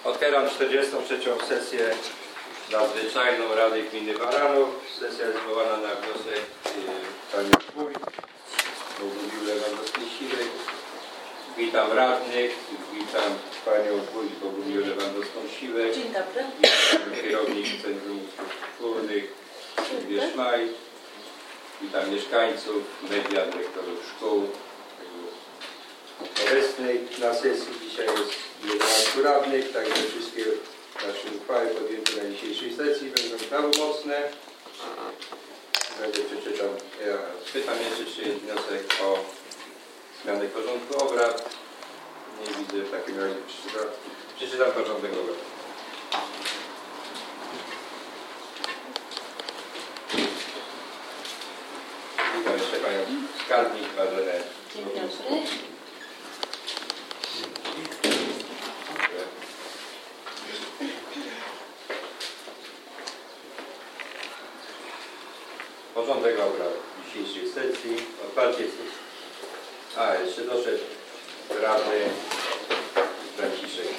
Otwieram 43. sesję nadzwyczajną Rady Gminy Baranów. Sesja jest zwołana na wniosek pani wójt Bogumiły Lewandowskiej-Siwej. Witam radnych, witam panią wójt Bogumiłę Lewandowską-Siwę. Dzień dobry. Witam kierownik Centrum Górnych Sylwię Szmaj. Witam mieszkańców, media, dyrektorów szkół. Obecnej na sesji dzisiaj jest 11 radnych, także wszystkie nasze uchwały podjęte na dzisiejszej sesji będą prawomocne. Przeczytam, pytam jeszcze, czy jest wniosek o zmianę porządku obrad. Nie widzę, w takim razie przeczytam porządek obrad. Witam jeszcze panią skarbnik Marzenę. Dzień dobry. Porządek obrad dzisiejszej sesji. Otwarcie sesji. Jeszcze doszedł radny Franciszek.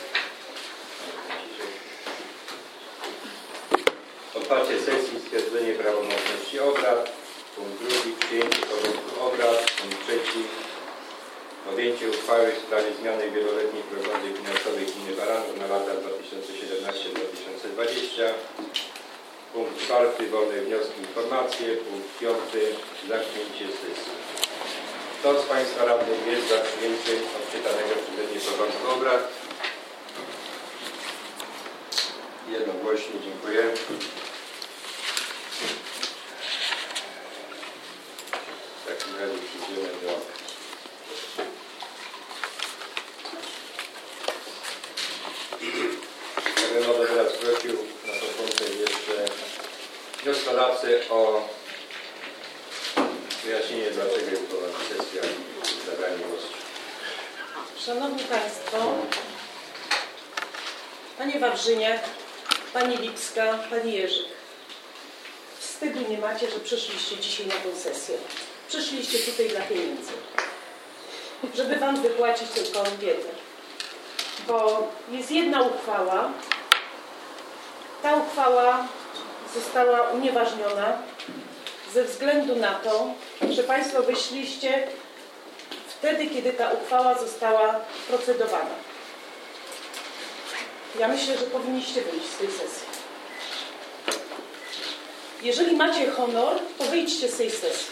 Otwarcie sesji, stwierdzenie prawomocności obrad. Punkt drugi, przyjęcie porządku obrad. Punkt trzeci, podjęcie uchwały w sprawie zmiany wieloletniej prognozy finansowej Gminy Baranów na lata 2017-2020. Punkt czwarty, wolne wnioski, informacje. Punkt piąty, zamknięcie sesji. Kto z Państwa radnych jest za przyjęciem odczytanego przeze mnie porządku obrad? Jednogłośnie, dziękuję. W takim razie przejdziemy do ja bym teraz prosił na początek jeszcze wnioskodawcę o wyjaśnienie, dlaczego jest powołana sesja i zabranie głosu. Szanowni Państwo, Panie Wawrzyniak, Pani Lipska, Pani Jerzyk. Wstydu nie macie, że przyszliście dzisiaj na tę sesję. Przyszliście tutaj dla pieniędzy. Żeby Wam wypłacić tylko wiedzę. Bo jest jedna uchwała. Ta uchwała została unieważniona ze względu na to, że Państwo wyszliście wtedy, kiedy ta uchwała została procedowana. Ja myślę, że powinniście wyjść z tej sesji. Jeżeli macie honor, to wyjdźcie z tej sesji.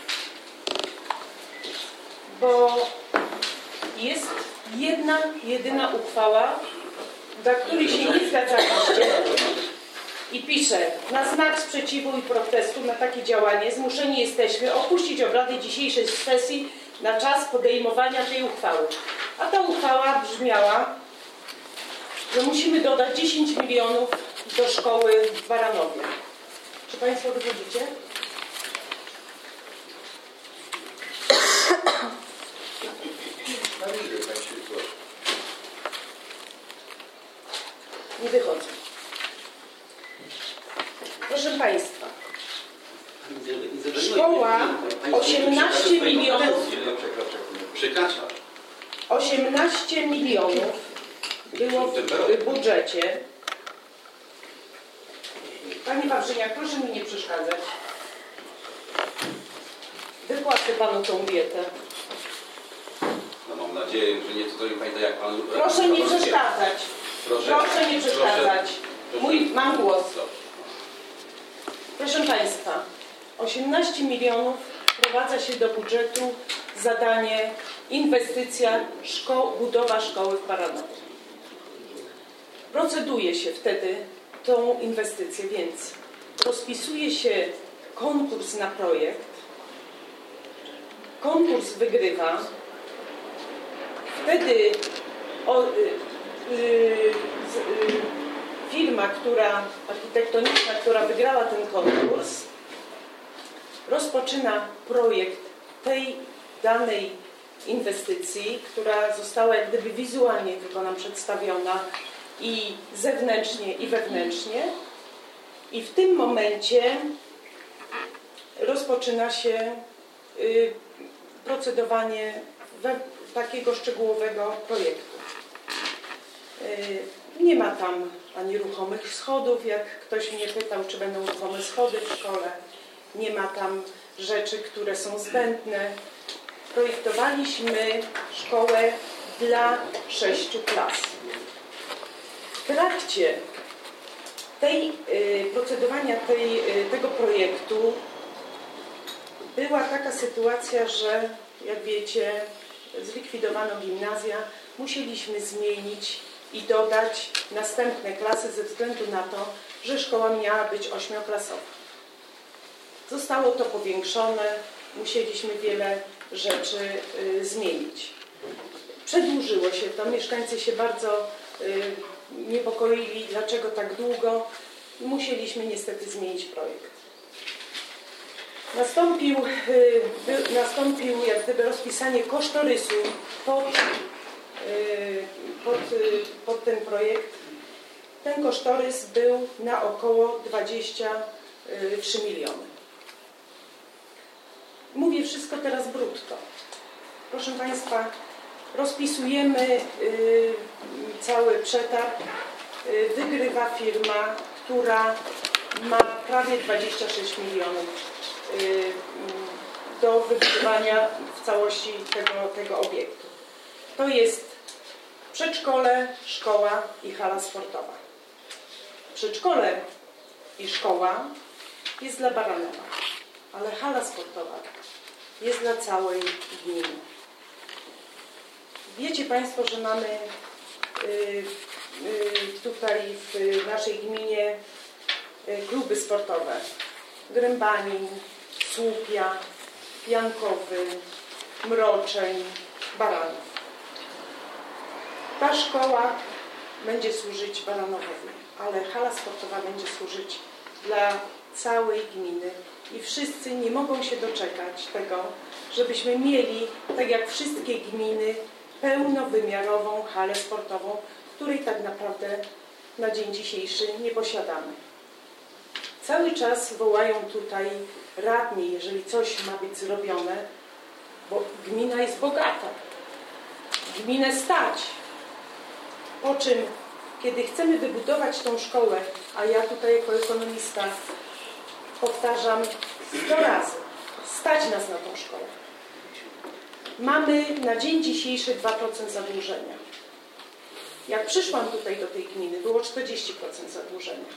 Bo jest jedna, jedyna uchwała, dla której się nie zgadzaliście. I pisze, na znak sprzeciwu i protestu na takie działanie zmuszeni jesteśmy opuścić obrady dzisiejszej sesji na czas podejmowania tej uchwały. A ta uchwała brzmiała, że musimy dodać 10 milionów do szkoły w Baranowie. Czy Państwo wychodzicie? Nie wychodzę. Proszę Państwa, szkoła 18 milionów. 18 milionów było w budżecie. Panie Wawrzyniak, proszę mi nie przeszkadzać. Wypłacę Panu tą dietę. No mam nadzieję, że nie to nie pamięta jak Pan... Proszę nie przeszkadzać. Proszę nie przeszkadzać. Mam głos. Proszę Państwa, 18 milionów wprowadza się do budżetu zadanie inwestycja budowa szkoły w Baranowie. Proceduje się wtedy tą inwestycję, więc rozpisuje się konkurs na projekt. Konkurs wygrywa. Wtedy firma, architektoniczna, która wygrała ten konkurs, rozpoczyna projekt tej danej inwestycji, która została jak gdyby wizualnie tylko nam przedstawiona i zewnętrznie, i wewnętrznie. I w tym momencie rozpoczyna się procedowanie takiego szczegółowego projektu. Nie ma tam ani ruchomych schodów, jak ktoś mnie pytał, czy będą ruchome schody w szkole. Nie ma tam rzeczy, które są zbędne. Projektowaliśmy szkołę dla 6 klas. W trakcie procedowania tego projektu była taka sytuacja, że jak wiecie, zlikwidowano gimnazja, musieliśmy zmienić i dodać następne klasy ze względu na to, że szkoła miała być 8-klasowa. Zostało to powiększone, musieliśmy wiele rzeczy zmienić. Przedłużyło się to, mieszkańcy się bardzo niepokoili, dlaczego tak długo. Musieliśmy niestety zmienić projekt. Nastąpił jak gdyby rozpisanie kosztorysu pod ten projekt. Ten kosztorys był na około 23 miliony. Mówię wszystko teraz brutto. Proszę Państwa, rozpisujemy cały przetarg. Wygrywa firma, która ma prawie 26 milionów do wybudowania w całości tego obiektu. To jest przedszkole, szkoła i hala sportowa. Przedszkole i szkoła jest dla Baranowa, ale hala sportowa jest dla całej gminy. Wiecie Państwo, że mamy tutaj w naszej gminie kluby sportowe. Grębanin, Słupia, Jankowy, Mroczeń, Baranów. Ta szkoła będzie służyć Baranowowi, ale hala sportowa będzie służyć dla całej gminy i wszyscy nie mogą się doczekać tego, żebyśmy mieli, tak jak wszystkie gminy, pełnowymiarową halę sportową, której tak naprawdę na dzień dzisiejszy nie posiadamy. Cały czas wołają tutaj radni, jeżeli coś ma być zrobione, bo gmina jest bogata, gminę stać. Po czym, kiedy chcemy wybudować tą szkołę, a ja tutaj jako ekonomista powtarzam 100 razy, stać nas na tą szkołę. Mamy na dzień dzisiejszy 2% zadłużenia. Jak przyszłam tutaj do tej gminy, było 40% zadłużenia.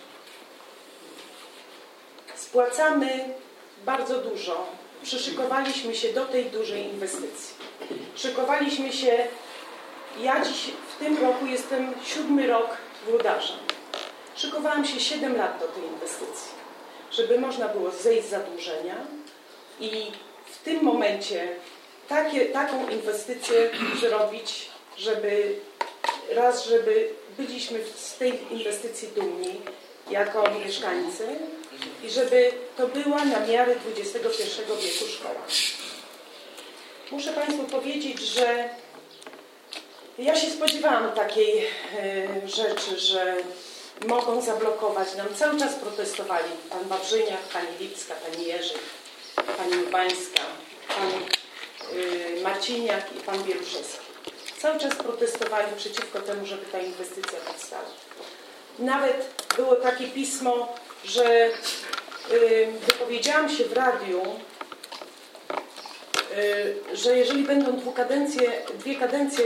Spłacamy bardzo dużo. Przyszykowaliśmy się do tej dużej inwestycji. Szykowaliśmy się, ja dziś w tym roku jestem 7. rok włodarzem. Szykowałam się 7 lat do tej inwestycji, żeby można było zejść z zadłużenia i w tym momencie taką inwestycję zrobić, żeby byliśmy z tej inwestycji dumni jako mieszkańcy i żeby to była na miarę XXI wieku szkoła. Muszę Państwu powiedzieć, że ja się spodziewałam takiej rzeczy, że mogą zablokować nam. Cały czas protestowali pan Wawrzyniak, pani Lipska, pani Jerzyk, pani Lubańska, pan Marciniak i pan Bieruszewski. Cały czas protestowali przeciwko temu, żeby ta inwestycja powstała. Nawet było takie pismo, że wypowiedziałam się w radiu, że jeżeli będą dwie kadencje,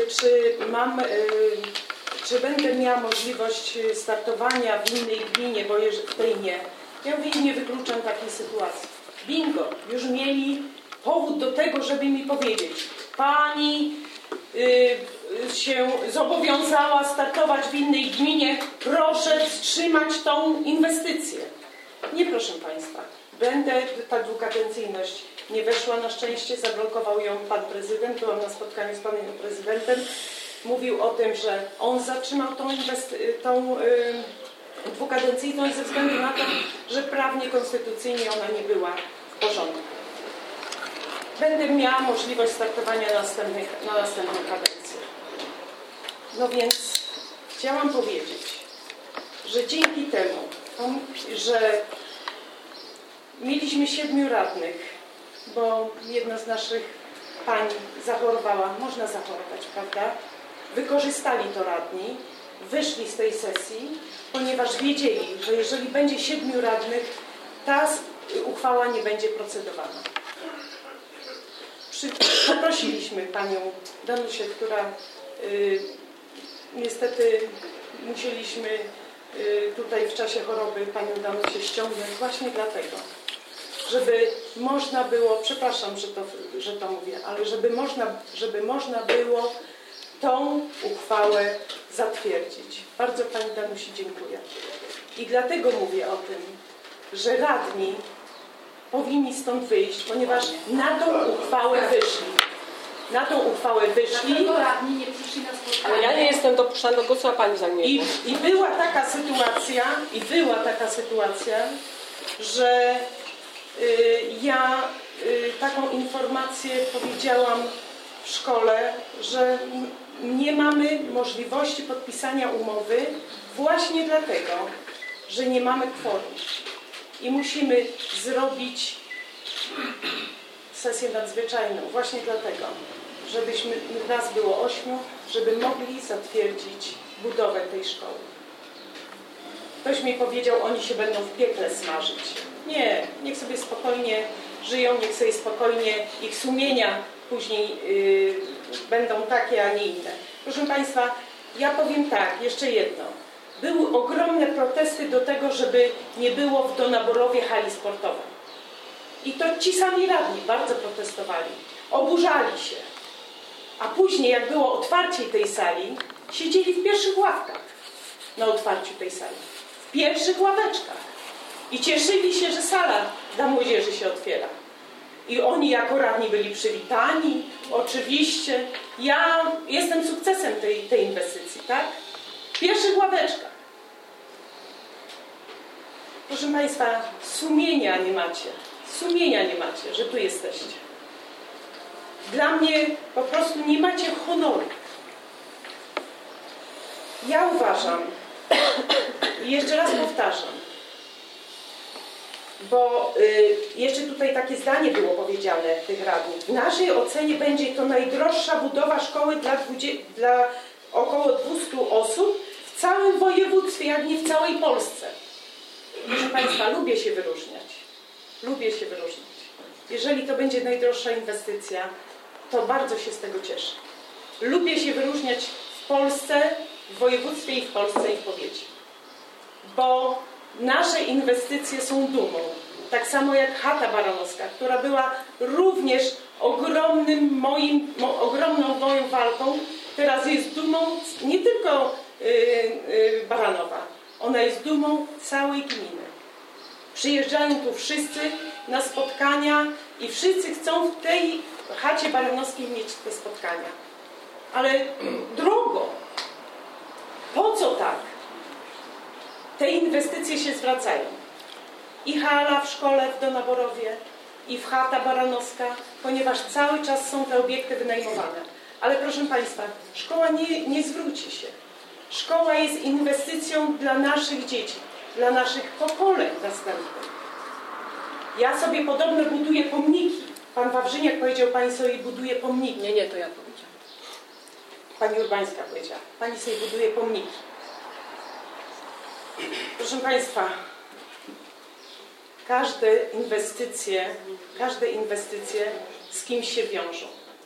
czy będę miała możliwość startowania w innej gminie, bo w tej nie. Ja mówię, nie wykluczam takiej sytuacji. Bingo, już mieli powód do tego, żeby mi powiedzieć, pani się zobowiązała startować w innej gminie, proszę wstrzymać tą inwestycję. Nie, proszę Państwa, ta dwukadencyjność nie weszła na szczęście, zablokował ją pan prezydent, byłam na spotkaniu z panem prezydentem, mówił o tym, że on zatrzymał tą dwukadencyjność ze względu na to, że prawnie, konstytucyjnie ona nie była w porządku. Będę miała możliwość startowania na następną kadencję. No więc chciałam powiedzieć, że dzięki temu, że mieliśmy 7 radnych, bo jedna z naszych pań zachorowała, można zachorować, prawda? Wykorzystali to radni wyszli z tej sesji, ponieważ wiedzieli, że jeżeli będzie 7 radnych, ta uchwała nie będzie procedowana. Poprosiliśmy panią Danusię, która niestety musieliśmy tutaj w czasie choroby panią Danusię ściągnąć właśnie dlatego, żeby można było, przepraszam, że to mówię, ale żeby można było tą uchwałę zatwierdzić. Bardzo pani Danusi dziękuję. I dlatego mówię o tym, że radni powinni stąd wyjść, ponieważ na tą uchwałę wyszli. Na tą uchwałę wyszli. Dlaczego radni nie przyszli na spotkanie? Ale ja nie jestem dopuszczana do głosu, a pani za mnie. I była taka sytuacja, że ja taką informację powiedziałam w szkole, że nie mamy możliwości podpisania umowy właśnie dlatego, że nie mamy kworum. I musimy zrobić sesję nadzwyczajną właśnie dlatego, żebyśmy nas było 8, żeby mogli zatwierdzić budowę tej szkoły. Ktoś mi powiedział, oni się będą w piekle smażyć. Nie, niech sobie spokojnie żyją, niech sobie spokojnie ich sumienia później będą takie, a nie inne. Proszę Państwa, ja powiem tak, jeszcze jedno. Były ogromne protesty do tego, żeby nie było w Donaborowie hali sportowej. I to ci sami radni bardzo protestowali. Oburzali się. A później, jak było otwarcie tej sali, siedzieli w pierwszych ławkach na otwarciu tej sali. W pierwszych ławeczkach. I cieszyli się, że sala dla młodzieży się otwiera. I oni jako radni byli przywitani. Oczywiście. Ja jestem sukcesem tej inwestycji, tak? W pierwszych ławeczkach. Proszę Państwa, sumienia nie macie. Sumienia nie macie, że tu jesteście. Dla mnie po prostu nie macie honoru. Ja uważam, i jeszcze raz powtarzam, bo jeszcze tutaj takie zdanie było powiedziane tych radnych. W naszej ocenie będzie to najdroższa budowa szkoły dla około 200 osób w całym województwie, jak nie w całej Polsce. Proszę Państwa, lubię się wyróżniać. Lubię się wyróżniać. Jeżeli to będzie najdroższa inwestycja, to bardzo się z tego cieszę. Lubię się wyróżniać w Polsce, w województwie i w Polsce i w powiecie. Bo nasze inwestycje są dumą. Tak samo jak chata baranowska, która była również ogromną moją walką. Teraz jest dumą nie tylko Baranowa. Ona jest dumą całej gminy. Przyjeżdżają tu wszyscy na spotkania i wszyscy chcą w tej chacie baranowskiej mieć te spotkania. Ale drogo. Po co tak? Te inwestycje się zwracają. I hala w szkole w Donaborowie, i w chata baranowska, ponieważ cały czas są te obiekty wynajmowane. Ale proszę Państwa, szkoła nie zwróci się. Szkoła jest inwestycją dla naszych dzieci, dla naszych pokoleń następnych. Ja sobie podobno buduję pomniki. Pan Wawrzyniak powiedział, Pani sobie buduje pomniki. Nie, to ja powiedziałam. Pani Urbańska powiedziała, Pani sobie buduje pomniki. Proszę Państwa, każde inwestycje z kimś się wiążą.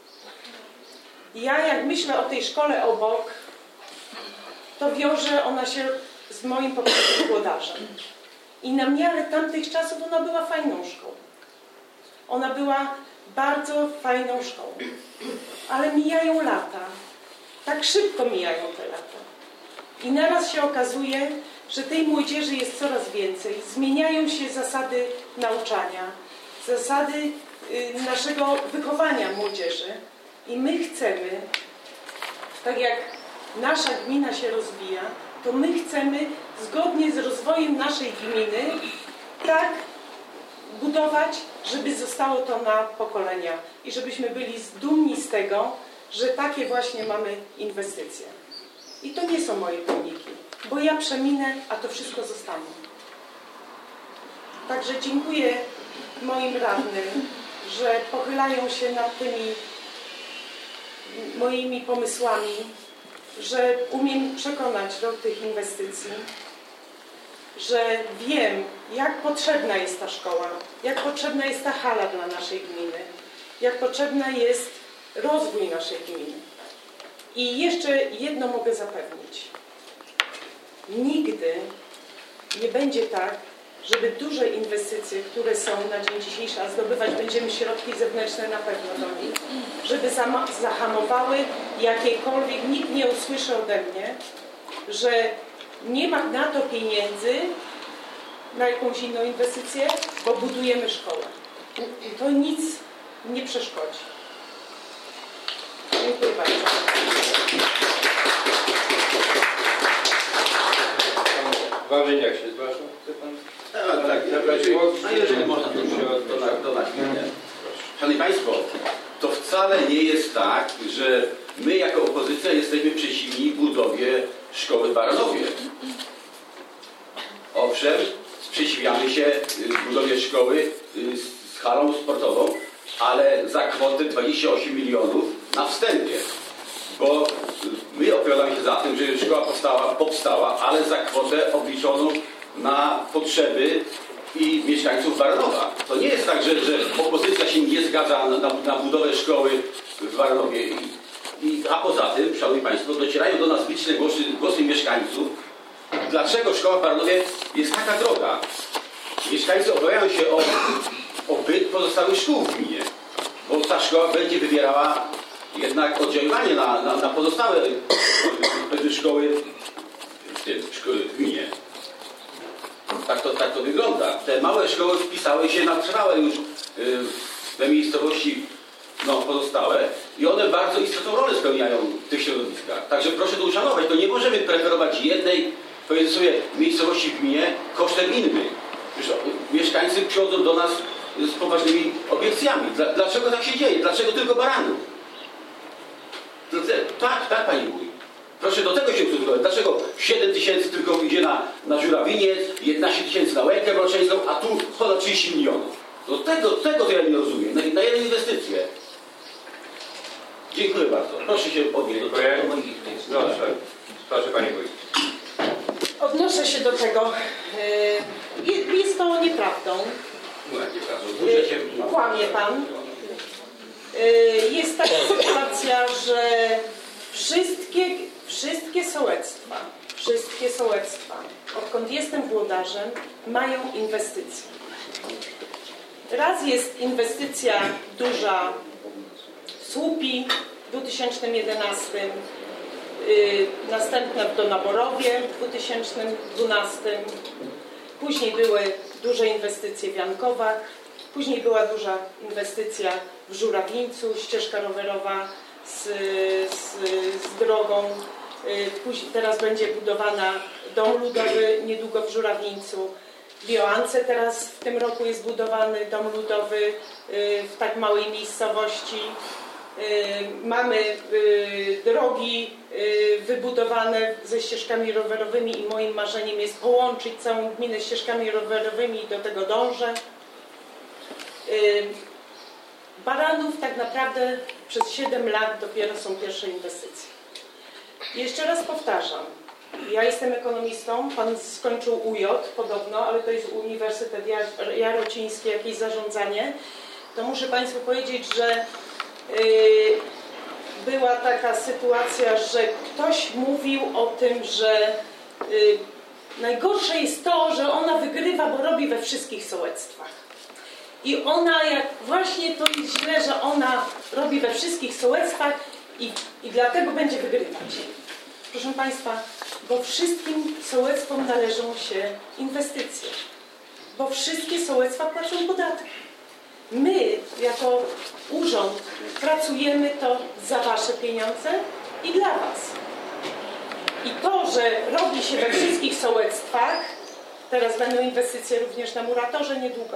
Ja jak myślę o tej szkole obok, to wiąże ona się z moim poprzednim włodarzem. I na miarę tamtych czasów ona była fajną szkołą. Ona była bardzo fajną szkołą. Ale mijają lata. Tak szybko mijają te lata. I naraz się okazuje, że tej młodzieży jest coraz więcej. Zmieniają się zasady nauczania, zasady naszego wychowania młodzieży. I my chcemy, tak jak nasza gmina się rozwija, to my chcemy zgodnie z rozwojem naszej gminy tak budować, żeby zostało to na pokolenia i żebyśmy byli dumni z tego, że takie właśnie mamy inwestycje. I to nie są moje pomniki, bo ja przeminę, a to wszystko zostanie. Także dziękuję moim radnym, że pochylają się nad tymi moimi pomysłami że umiem przekonać do tych inwestycji, że wiem, jak potrzebna jest ta szkoła, jak potrzebna jest ta hala dla naszej gminy, jak potrzebna jest rozwój naszej gminy. I jeszcze jedno mogę zapewnić. Nigdy nie będzie tak, żeby duże inwestycje, które są na dzień dzisiejszy, a zdobywać będziemy środki zewnętrzne na pewno do nich, żeby zahamowały jakiekolwiek, nikt nie usłyszy ode mnie, że nie ma na to pieniędzy, na jakąś inną inwestycję, bo budujemy szkołę. To nic nie przeszkodzi. Dziękuję bardzo. Wawrzyniak się zgłasza? Chce pan? Tak, zabrać głos? a jeżeli można, to na chwilę. Szanowni Państwo, to wcale nie jest tak, że my jako opozycja jesteśmy przeciwni budowie szkoły w Baranowie. Owszem, sprzeciwiamy się budowie szkoły z halą sportową, ale za kwotę 28 milionów na wstępie. Bo my opowiadamy się za tym, że szkoła powstała, ale za kwotę obliczoną na potrzeby i mieszkańców Baranowa. To nie jest tak, że opozycja się nie zgadza na budowę szkoły w Baranowie. A poza tym, szanowni Państwo, docierają do nas liczne głosy mieszkańców, dlaczego szkoła w Baranowie jest taka droga. Mieszkańcy obawiają się o byt pozostałych szkół w gminie, bo ta szkoła będzie wywierała jednak oddziaływanie na pozostałe szkoły w gminie. Tak to wygląda. Te małe szkoły wpisały się na trwałe już we miejscowości pozostałe i one bardzo istotną rolę spełniają w tych środowiskach. Także proszę to uszanować. To nie możemy preferować jednej, powiedzmy sobie, miejscowości w gminie kosztem innych. Mieszkańcy przychodzą do nas z poważnymi obiekcjami. Dlaczego tak się dzieje? Dlaczego tylko Baranów? Tak, Pani mówi. Proszę do tego się ustosunkować. Dlaczego 7 tysięcy tylko idzie na Żurawiniec, 11 tysięcy na Łękę Mroczęską, a tu ponad 30 milionów? No tego to ja nie rozumiem. Na jedną inwestycję. Dziękuję bardzo. Proszę się odnieść do moich Proszę Pani Wójt. Odnoszę się do tego. Jest to nieprawdą. Kłamie Pan. Jest taka sytuacja, że wszystkie sołectwa, odkąd jestem włodarzem, mają inwestycje. Raz jest inwestycja duża w Słupi w 2011, następna w Donaborowie w 2012, później były duże inwestycje w Jankowach, później była duża inwestycja w Żurawińcu, ścieżka rowerowa z drogą. Teraz będzie budowana dom ludowy niedługo w Żurawińcu. W Joance teraz w tym roku jest budowany dom ludowy w tak małej miejscowości. Mamy drogi wybudowane ze ścieżkami rowerowymi i moim marzeniem jest połączyć całą gminę ścieżkami rowerowymi i do tego dążę. Baranów tak naprawdę przez 7 lat dopiero są pierwsze inwestycje. Jeszcze raz powtarzam, ja jestem ekonomistą, Pan skończył UJ podobno, ale to jest Uniwersytet Jarociński, jakieś zarządzanie. To muszę Państwu powiedzieć, że była taka sytuacja, że ktoś mówił o tym, że najgorsze jest to, że ona wygrywa, bo robi we wszystkich sołectwach. I ona, jak właśnie to jest źle, że ona robi we wszystkich sołectwach i dlatego będzie wygrywać. Proszę Państwa, bo wszystkim sołectwom należą się inwestycje. Bo wszystkie sołectwa płacą podatki. My, jako urząd, pracujemy to za Wasze pieniądze i dla Was. I to, że robi się we wszystkich sołectwach, teraz będą inwestycje również na Muratorze niedługo,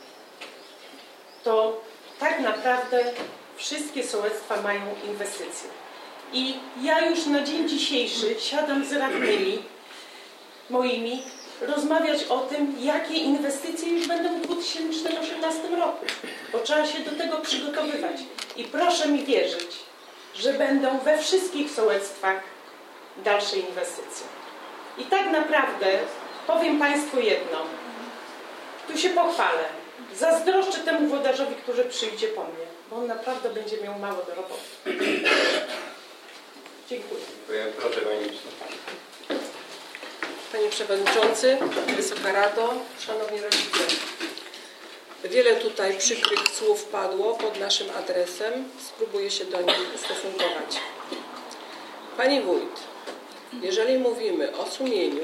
to tak naprawdę wszystkie sołectwa mają inwestycje. I ja już na dzień dzisiejszy siadam z radnymi moimi rozmawiać o tym, jakie inwestycje już będą w 2018 roku, bo trzeba się do tego przygotowywać. I proszę mi wierzyć, że będą we wszystkich sołectwach dalszej inwestycji. I tak naprawdę powiem Państwu jedno. Tu się pochwalę. Zazdroszczę temu włodarzowi, który przyjdzie po mnie, bo on naprawdę będzie miał mało do roboty. Dziękuję. Proszę Pani. Panie Przewodniczący, Wysoka Rado, Szanowni Rodzice. Wiele tutaj przykrych słów padło pod naszym adresem. Spróbuję się do nich ustosunkować. Pani Wójt, jeżeli mówimy o sumieniu,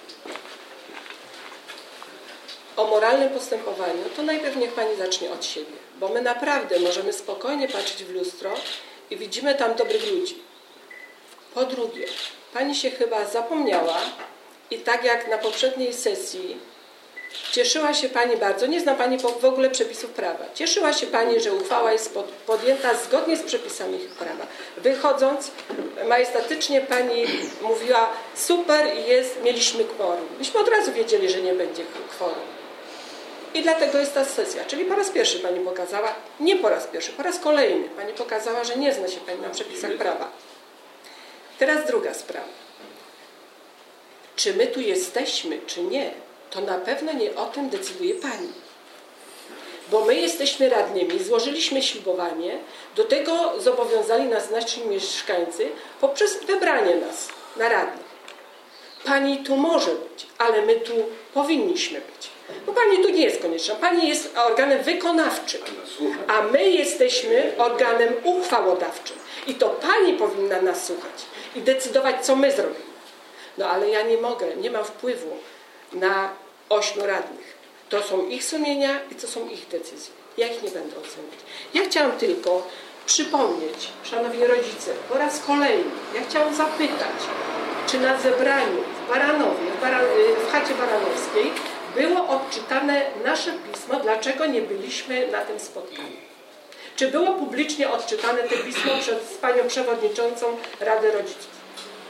o moralnym postępowaniu, to najpierw niech Pani zacznie od siebie, bo my naprawdę możemy spokojnie patrzeć w lustro i widzimy tam dobrych ludzi. Po drugie, Pani się chyba zapomniała i tak jak na poprzedniej sesji cieszyła się Pani bardzo, nie zna Pani w ogóle przepisów prawa, cieszyła się Pani, że uchwała jest podjęta zgodnie z przepisami prawa. Wychodząc, majestatycznie Pani mówiła, super, mieliśmy kworum. Myśmy od razu wiedzieli, że nie będzie kworum. I dlatego jest ta sesja. Czyli po raz pierwszy Pani pokazała, nie po raz pierwszy, po raz kolejny Pani pokazała, że nie zna się Pani na przepisach prawa. Teraz druga sprawa. Czy my tu jesteśmy, czy nie, to na pewno nie o tym decyduje Pani. Bo my jesteśmy radnymi, złożyliśmy ślubowanie, do tego zobowiązali nas nasi mieszkańcy poprzez wybranie nas na radnych. Pani tu może być, ale my tu powinniśmy być. Bo Pani tu nie jest konieczna. Pani jest organem wykonawczym, a my jesteśmy organem uchwałodawczym. I to Pani powinna nas słuchać i decydować, co my zrobimy. No ale ja nie mogę, nie mam wpływu na 8 radnych. To są ich sumienia i to są ich decyzje. Ja ich nie będę oceniać. Ja chciałam tylko przypomnieć, szanowni rodzice, po raz kolejny, ja chciałam zapytać, czy na zebraniu w Baranowie, w chacie baranowskiej było odczytane nasze pismo, dlaczego nie byliśmy na tym spotkaniu. Czy było publicznie odczytane to pismo przez Panią Przewodniczącą Rady Rodziców?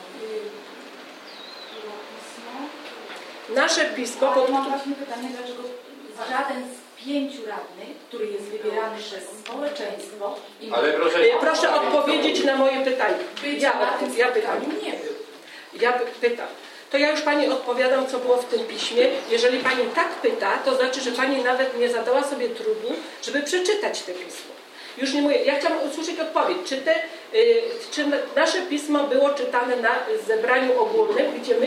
Nasze pismo... Ale mam właśnie pytanie, dlaczego żaden z 5 radnych, który jest wybierany przez społeczeństwo... Ale proszę odpowiedzieć na moje pytanie. Ja pytam. Nie był. Ja pytam. To ja już Pani odpowiadam, co było w tym piśmie. Jeżeli Pani tak pyta, to znaczy, że Pani nawet nie zadała sobie trudu, żeby przeczytać te pismo. Już nie mówię. Ja chciałam usłyszeć odpowiedź. Czy nasze pismo było czytane na zebraniu ogólnym, gdzie my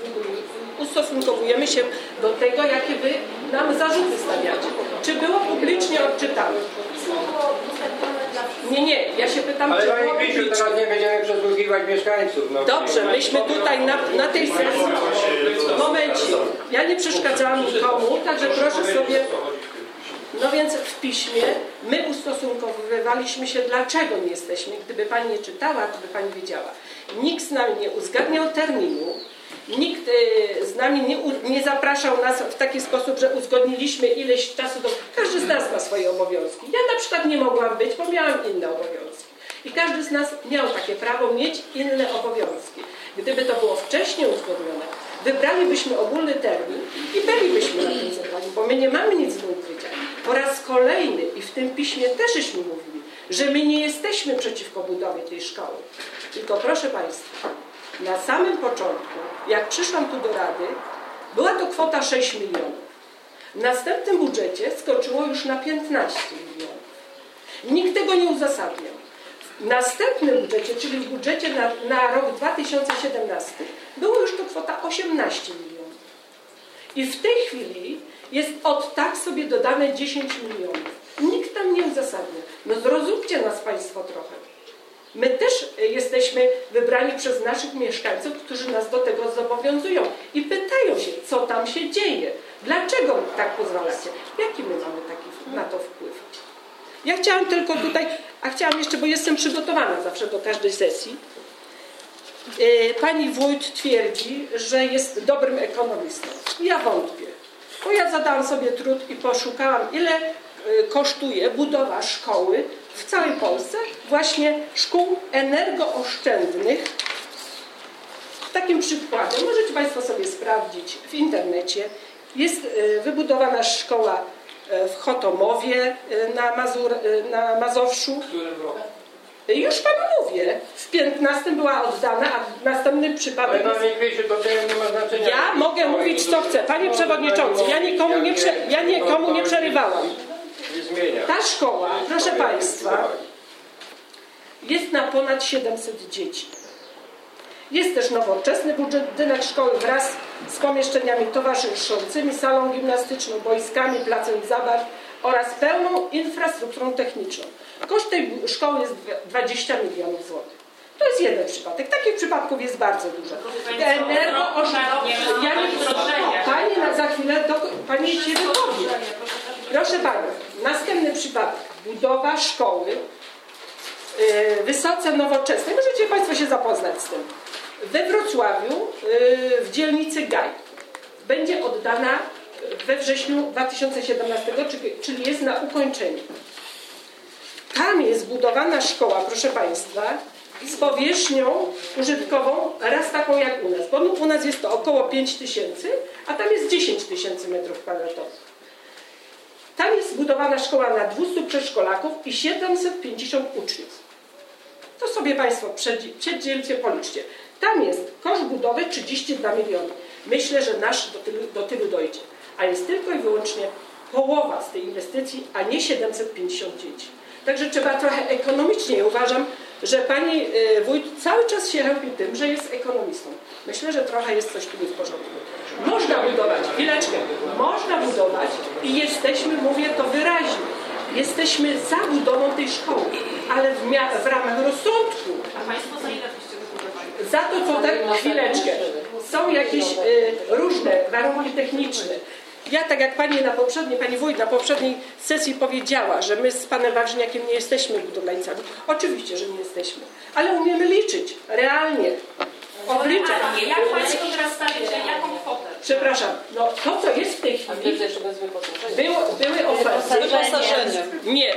ustosunkowujemy się do tego, jakie Wy nam zarzuty stawiacie? Czy było publicznie odczytane? Pismo było udostępnione dla wszystkich. Nie. Ja się pytam, ale czy było Pani Krzysiu, teraz nie będziemy przesłuchiwać mieszkańców. No. Dobrze, myśmy tutaj na tej sesji... Momencie. Ja nie przeszkadzałam nikomu, także proszę sobie... No więc w piśmie my ustosunkowywaliśmy się, dlaczego nie jesteśmy. Gdyby Pani nie czytała, to by Pani wiedziała. Nikt z nami nie uzgadniał terminu, nikt z nami nie zapraszał nas w taki sposób, że uzgodniliśmy ileś czasu. Każdy z nas ma swoje obowiązki. Ja na przykład nie mogłam być, bo miałam inne obowiązki. I każdy z nas miał takie prawo mieć inne obowiązki. Gdyby to było wcześniej uzgodnione, wybralibyśmy ogólny termin i bylibyśmy na tym zebraniu, bo my nie mamy nic do ukrycia. Po raz kolejny i w tym piśmie też żeśmy mówili, że my nie jesteśmy przeciwko budowie tej szkoły. Tylko proszę Państwa, na samym początku, jak przyszłam tu do Rady, była to kwota 6 milionów. W następnym budżecie skoczyło już na 15 milionów. Nikt tego nie uzasadniał. W następnym budżecie, czyli w budżecie na rok 2017, było już to kwota 18 milionów. I w tej chwili jest od tak sobie dodane 10 milionów. Nikt tam nie uzasadnia. No zrozumcie nas Państwo trochę. My też jesteśmy wybrani przez naszych mieszkańców, którzy nas do tego zobowiązują. I pytają się, co tam się dzieje. Dlaczego tak pozwalacie? Jaki my mamy na to wpływ? Ja chciałam tylko tutaj, a chciałam jeszcze, bo jestem przygotowana zawsze do każdej sesji. Pani wójt twierdzi, że jest dobrym ekonomistą. Ja wątpię. Bo ja zadałam sobie trud i poszukałam, ile kosztuje budowa szkoły w całej Polsce, właśnie szkół energooszczędnych. Takim przykładem, możecie Państwo sobie sprawdzić w internecie, jest wybudowana szkoła w Chotomowie na Mazowszu. Już panu mówię, w 15 była oddana, a następny przypadek Ale jest... panie Krzysiu, to nie ma znaczenia. Ja mogę mówić co chcę. Panie przewodniczący, ja nikomu nie przerywałam. Nie zmienia. Ta szkoła, proszę państwa, jest na ponad 700 dzieci. Jest też nowoczesny budynek szkoły wraz z pomieszczeniami towarzyszącymi, salą gimnastyczną, boiskami, placem zabaw oraz pełną infrastrukturą techniczną. Koszt tej szkoły jest 20 milionów złotych. To jest jeden przypadek. Takich przypadków jest bardzo dużo. Pani za chwilę, pani się wypowie. Proszę pani, następny przypadek. Budowa szkoły wysoce nowoczesnej. Możecie państwo się zapoznać z tym. We Wrocławiu, w dzielnicy Gaj. Będzie oddana we wrześniu 2017, czyli jest na ukończeniu. Tam jest budowana szkoła, proszę państwa, z powierzchnią użytkową raz taką jak u nas. Bo u nas jest to około 5000, a tam jest 10 000 metrów kwadratowych. Tam jest zbudowana szkoła na 200 przedszkolaków i 750 uczniów. To sobie państwo przedzielcie, policzcie. Tam jest koszt budowy 32 miliony. Myślę, że nasz do tylu dojdzie. A jest tylko i wyłącznie połowa z tej inwestycji, a nie 750 dzieci. Także trzeba trochę ekonomicznie. Ja uważam, że pani wójt cały czas się chełpi tym, że jest ekonomistą. Myślę, że trochę jest coś tu nie w porządku. Można budować, chwileczkę, można budować i jesteśmy, mówię to wyraźnie, jesteśmy za budową tej szkoły, ale w ramach rozsądku. A państwo za ile byście wybudowali? Za to, co tak, chwileczkę, są jakieś różne warunki techniczne. Ja, tak jak pani wójt na poprzedniej sesji powiedziała, że my z panem Wawrzyniakiem nie jesteśmy budowlańcami. Oczywiście, że nie jesteśmy, ale umiemy liczyć, realnie. Obliczać. Jak państwo teraz stawiacie, jaką kwotę? Przepraszam, no to co jest w tej chwili, były oferty. Nie,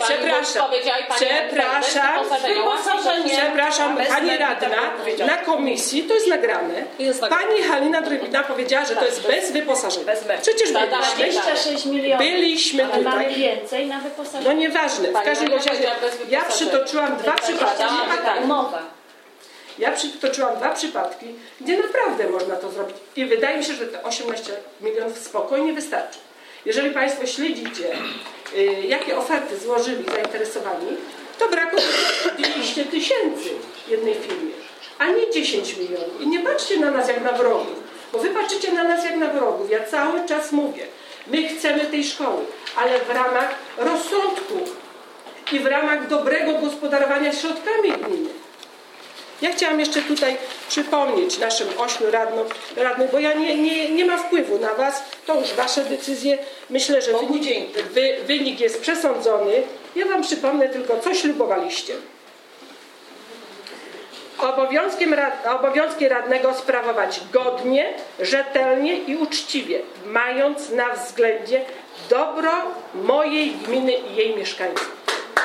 przepraszam, pani radna na komisji, to jest nagrane, pani Halina Drybina powiedziała, że to jest bez wyposażenia. Przecież byliśmy. 26 milionów. Byliśmy Ale mamy tutaj. więcej na wyposażenie. No nieważne, w każdym razie ja przytoczyłam dwa przypadki. Umowa. Ja przytoczyłam dwa przypadki, gdzie naprawdę można to zrobić. I wydaje mi się, że te 18 milionów spokojnie wystarczy. Jeżeli państwo śledzicie, jakie oferty złożyli zainteresowani, to brakuje 200 000 jednej firmie, a nie 10 milionów. I nie patrzcie na nas jak na wrogów, bo wy patrzycie na nas jak na wrogów. Ja cały czas mówię, my chcemy tej szkoły, ale w ramach rozsądku i w ramach dobrego gospodarowania środkami gminy. Ja chciałam jeszcze tutaj przypomnieć naszym 8 radnym, bo ja nie mam wpływu na was, to już wasze decyzje. Myślę, że wynik jest przesądzony. Ja wam przypomnę tylko, co ślubowaliście. Obowiązki radnego sprawować godnie, rzetelnie i uczciwie, mając na względzie dobro mojej gminy i jej mieszkańców.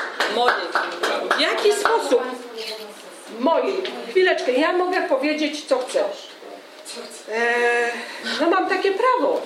W jaki sposób? Mojej. Chwileczkę, ja mogę powiedzieć, co chcę. No mam takie prawo.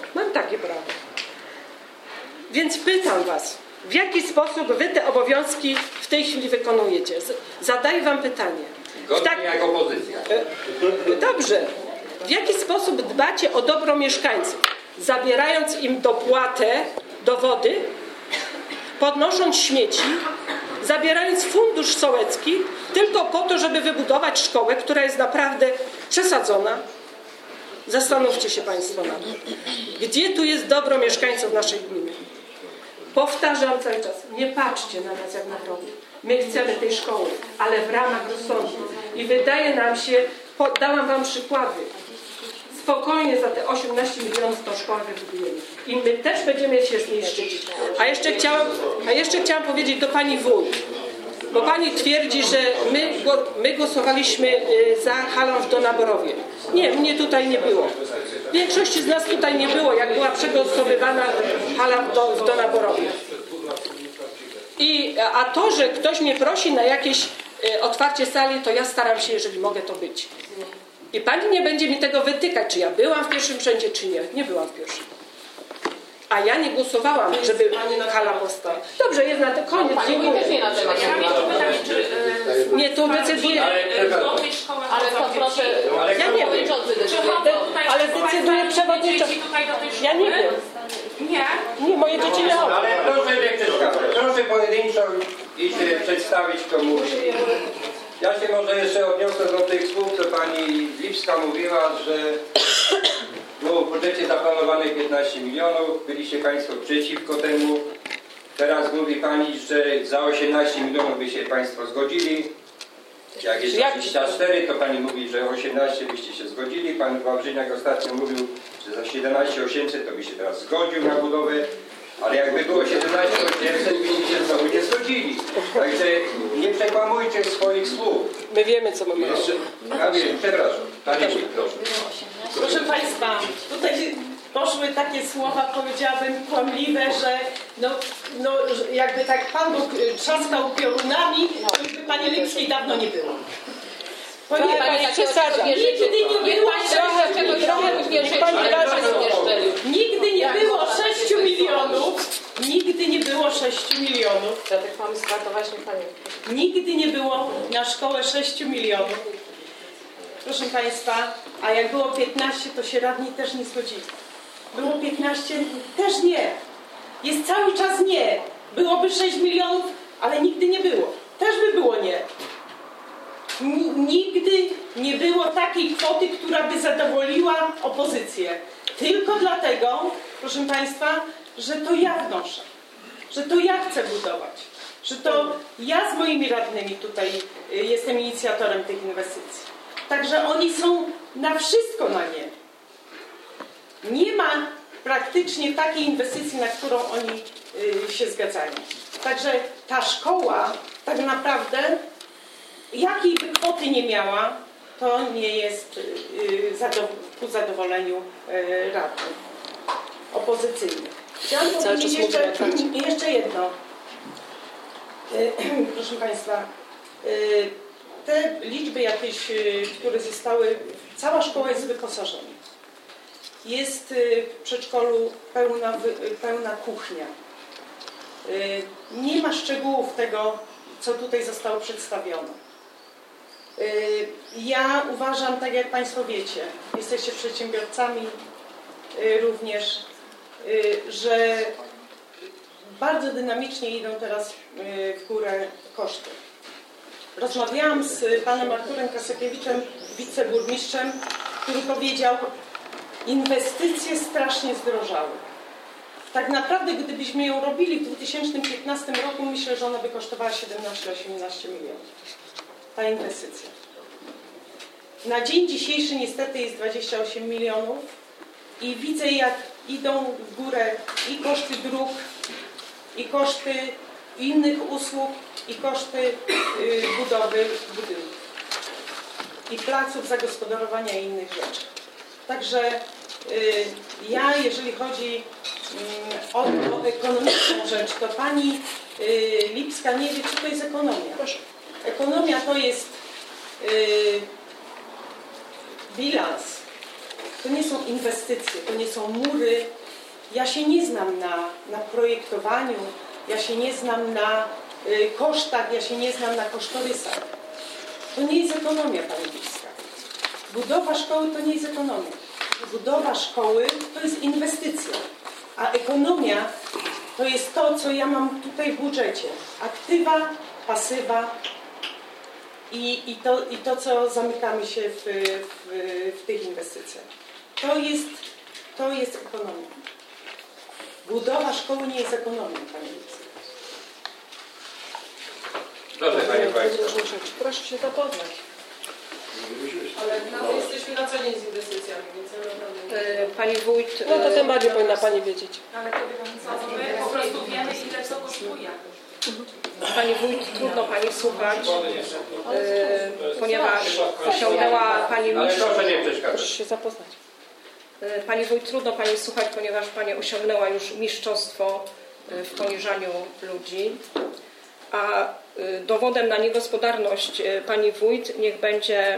Więc pytam was, w jaki sposób wy te obowiązki w tej chwili wykonujecie? Zadaję wam pytanie. Godnie jak opozycja. Dobrze. W jaki sposób dbacie o dobro mieszkańców? Zabierając im dopłatę do wody, podnosząc śmieci, zabierając fundusz sołecki tylko po to, żeby wybudować szkołę, która jest naprawdę przesadzona. Zastanówcie się państwo na tym. Gdzie tu jest dobro mieszkańców naszej gminy? Powtarzam cały czas, nie patrzcie na nas jak na wrogów. My chcemy tej szkoły, ale w ramach rozsądku. I wydaje nam się, dałam wam przykłady, spokojnie za te 18 milionów tą szkołę wybudujemy. I my też będziemy się z niej szczycić. A jeszcze chciałam powiedzieć do pani wójt, bo pani twierdzi, że my głosowaliśmy za halą w Donaborowie. Nie, mnie tutaj nie było. Większości z nas tutaj nie było, jak była przegłosowywana hala w Donaborowie. A to, że ktoś mnie prosi na jakieś otwarcie sali, to ja staram się, jeżeli mogę, to być. I pani nie będzie mi tego wytykać, czy ja byłam w pierwszym rzędzie, czy nie. Nie byłam w pierwszym. A ja nie głosowałam, żeby hala powstała. Dobrze, jest na to koniec. Dziękuję. Nie, to decyduje. Ale to proszę, Ja nie wiem. Ale decyduje przewodniczący. Ja nie wiem. Nie, moje dzieci nie chodzą. Ale proszę nie przeszkadzać. Proszę pojedynczo iść przedstawić, kto mówi. Ja się może jeszcze odniosę do tych słów, co pani Lipska mówiła, że było w budżecie zaplanowane 15 milionów. Byliście państwo przeciwko temu. Teraz mówi pani, że za 18 milionów by się państwo zgodzili. Jak jest 24, to pani mówi, że 18 byście się zgodzili. Pan Wawrzyniak ostatnio mówił, że za 17 800 to by się teraz zgodził na budowę. Ale jakby było 17 800, byście się znowu nie zgodzili. Także nie przekłamujcie swoich słów. My wiemy, co mamy robić. Ja wiem, przepraszam. Panie Wójt, proszę. Proszę Państwa, tutaj poszły takie słowa, powiedziałabym, kłamliwe, że że jakby tak Pan Bóg trzaskał piorunami, to już by Pani Lipskiej dawno nie było. Pani przesadza. Nigdy nie było Nigdy nie było 6 milionów. Nigdy nie było 6 milionów. Dlatego mamy startować nie Pani. Nigdy nie było na szkołę 6 milionów. Proszę Państwa, a jak było 15, to się radni też nie zgodzili. Było 15, też nie. Jest cały czas nie. Byłoby 6 milionów, ale nigdy nie było. Też by było nie. Nigdy nie było takiej kwoty, która by zadowoliła opozycję. Tylko dlatego, proszę Państwa, że to ja wnoszę. Że to ja chcę budować. Że to ja z moimi radnymi tutaj jestem inicjatorem tych inwestycji. Także oni są na wszystko na nie. Nie ma praktycznie takiej inwestycji, na którą oni się zgadzają. Także ta szkoła tak naprawdę, jakiej by kwoty nie miała, to nie jest ku zadowoleniu radnych opozycyjnych. Chciałam powiedzieć jeszcze jedno. Proszę Państwa, te liczby jakieś, które zostały, cała szkoła jest wyposażona. Jest w przedszkolu pełna kuchnia. Nie ma szczegółów tego, co tutaj zostało przedstawione. Ja uważam, tak jak Państwo wiecie, jesteście przedsiębiorcami również, że bardzo dynamicznie idą teraz w górę koszty. Rozmawiałam z panem Arturem Kasakiewiczem, wiceburmistrzem, który powiedział, inwestycje strasznie zdrożały. Tak naprawdę, gdybyśmy ją robili w 2015 roku, myślę, że ona by kosztowała 17-18 milionów. Ta inwestycja. Na dzień dzisiejszy niestety jest 28 milionów i widzę, jak idą w górę i koszty dróg, i koszty innych usług, i koszty budowy budynków, i placów zagospodarowania i innych rzeczy. Także ja, jeżeli chodzi o ekonomiczną rzecz, to pani Lipska nie wie, czy to jest ekonomia. Ekonomia to jest bilans, to nie są inwestycje, to nie są mury. Ja się nie znam na projektowaniu, ja się nie znam na kosztach, ja się nie znam na kosztorysach. To nie jest ekonomia, pani Lipska. Budowa szkoły to nie jest ekonomia. Budowa szkoły to jest inwestycja. A ekonomia to jest to, co ja mam tutaj w budżecie. Aktywa, pasywa i to co zamykamy się w tych inwestycjach. To jest ekonomia. Budowa szkoły nie jest ekonomią, pani Lipska. Proszę, panie Państwo. Proszę się zapoznać. Ale my jesteśmy na co dzień z inwestycjami, więc ja naprawdę... Pani wójt... No to tym bardziej powinna pani wiedzieć. Ale to my po prostu wiemy, ile to kosztuje. Pani wójt, trudno pani słuchać, ponieważ osiągnęła pani Ale proszę nie przeszkadzać. Proszę się zapoznać. Pani wójt, trudno pani słuchać, ponieważ pani osiągnęła już mistrzostwo w poniżaniu ludzi, a dowodem na niegospodarność pani wójt niech będzie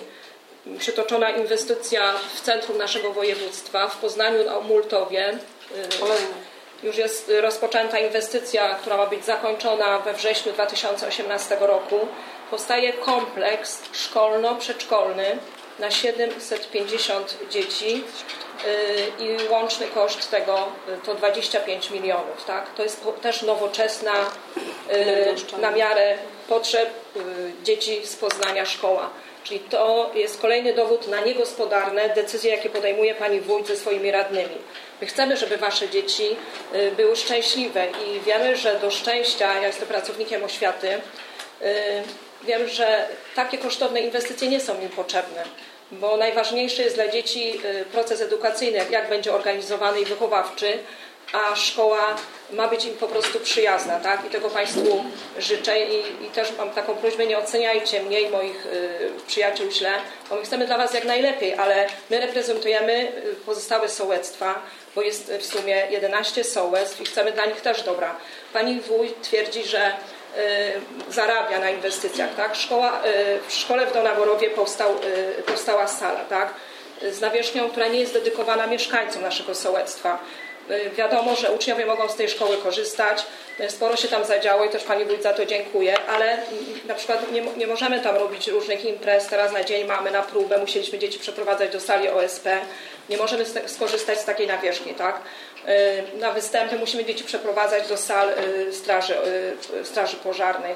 przytoczona inwestycja w centrum naszego województwa, w Poznaniu na Multowie, Już jest rozpoczęta inwestycja, która ma być zakończona we wrześniu 2018 roku. Powstaje kompleks szkolno-przedszkolny na 750 dzieci i łączny koszt tego to 25 milionów. Tak? To jest też nowoczesna, na miarę potrzeb dzieci z Poznania szkoła. Czyli to jest kolejny dowód na niegospodarne decyzje, jakie podejmuje pani wójt ze swoimi radnymi. My chcemy, żeby wasze dzieci były szczęśliwe i wiemy, że do szczęścia, ja jestem pracownikiem oświaty, wiem, że takie kosztowne inwestycje nie są im potrzebne, bo najważniejszy jest dla dzieci proces edukacyjny, jak będzie organizowany i wychowawczy, a szkoła ma być im po prostu przyjazna, tak? I tego Państwu życzę i też mam taką prośbę, nie oceniajcie mnie i moich przyjaciół źle, bo my chcemy dla Was jak najlepiej, ale my reprezentujemy pozostałe sołectwa, bo jest w sumie 11 sołectw i chcemy dla nich też dobra. Pani wójt twierdzi, że zarabia na inwestycjach, tak? W szkole w Donaborowie powstała sala, tak? Z nawierzchnią, która nie jest dedykowana mieszkańcom naszego sołectwa. Wiadomo, że uczniowie mogą z tej szkoły korzystać, sporo się tam zadziało i też pani wójt za to dziękuję, ale na przykład nie możemy tam robić różnych imprez, teraz na dzień mamy na próbę, musieliśmy dzieci przeprowadzać do sali OSP, nie możemy skorzystać z takiej nawierzchni, tak? Na występy musimy dzieci przeprowadzać do sal straży pożarnych.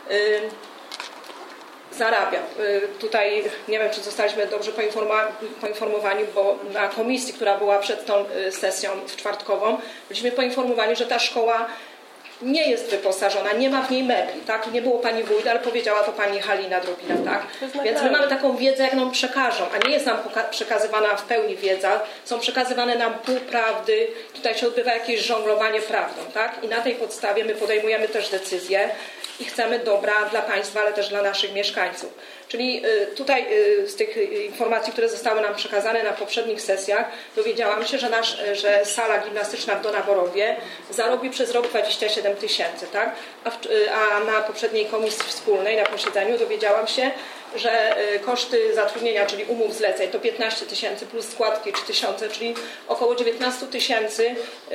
Zarabia. Tutaj nie wiem, czy zostaliśmy dobrze poinformowani, bo na komisji, która była przed tą sesją czwartkową, byliśmy poinformowani, że ta szkoła nie jest wyposażona, nie ma w niej mebli, tak? Nie było pani wójt, ale powiedziała to pani Halina Drobina, tak? Więc my mamy taką wiedzę, jak nam przekażą, a nie jest nam przekazywana w pełni wiedza, są przekazywane nam półprawdy, tutaj się odbywa jakieś żonglowanie prawdą, tak? I na tej podstawie my podejmujemy też decyzje i chcemy dobra dla państwa, ale też dla naszych mieszkańców. Czyli tutaj z tych informacji, które zostały nam przekazane na poprzednich sesjach, dowiedziałam się, że sala gimnastyczna w Donaborowie zarobi przez rok 27 tysięcy, tak? A na poprzedniej komisji wspólnej, na posiedzeniu dowiedziałam się, że koszty zatrudnienia, czyli umów zleceń, to 15 tysięcy plus składki 3 tysiące, czyli około 19 tysięcy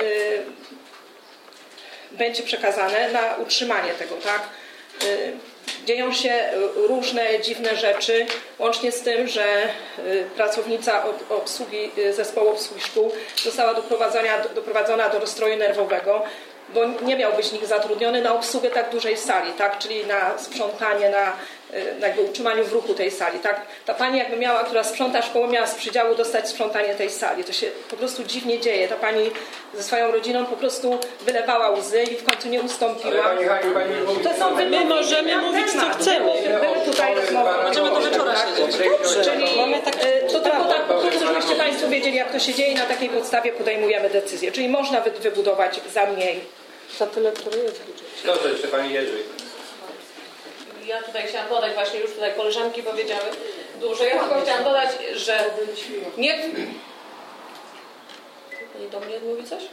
będzie przekazane na utrzymanie tego, tak? Dzieją się różne dziwne rzeczy, łącznie z tym, że pracownica zespołu obsługi szkół została doprowadzona do rozstroju nerwowego, bo nie miał być nikt zatrudniony na obsługę tak dużej sali, tak? Czyli na sprzątanie, na jakby utrzymaniu w ruchu tej sali. Tak? Ta pani która sprząta szkołę, miała z przydziału dostać sprzątanie tej sali. To się po prostu dziwnie dzieje. Ta pani ze swoją rodziną po prostu wylewała łzy i w końcu nie ustąpiła. To są my możemy mówić, co chcemy. Były tutaj rozmowy. Możemy do wieczora siedzieć. Czyli mamy to tylko tak, po prostu, żebyście Państwo wiedzieli, jak to się dzieje i na takiej podstawie podejmujemy decyzje. Czyli można wybudować za mniej. Za tyle, które jest w budżecie. To co jeszcze pani Jerzy? Ja tutaj chciałam dodać, właśnie już tutaj koleżanki powiedziały dużo. Ja tylko chciałam dodać, że nie... Pani do mnie mówi coś?